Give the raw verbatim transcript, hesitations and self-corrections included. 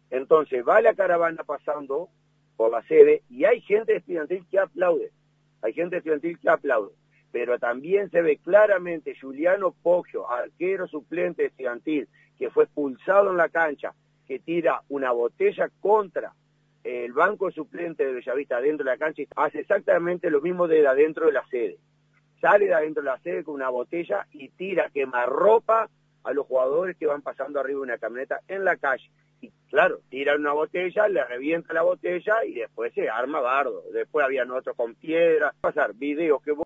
Entonces va la caravana pasando por la sede y hay gente estudiantil que aplaude, hay gente estudiantil que aplaude, pero también se ve claramente Juliano Poggio, arquero suplente estudiantil, que fue expulsado en la cancha, que tira una botella contra el banco suplente de Bellavista dentro de la cancha y hace exactamente lo mismo de adentro de la sede. Sale de adentro de la sede con una botella y tira quemarropa a los jugadores que van pasando arriba de una camioneta en la calle. Y claro, tira una botella, le revienta la botella y después se arma bardo. Después habían otros con piedras. Pasar videos que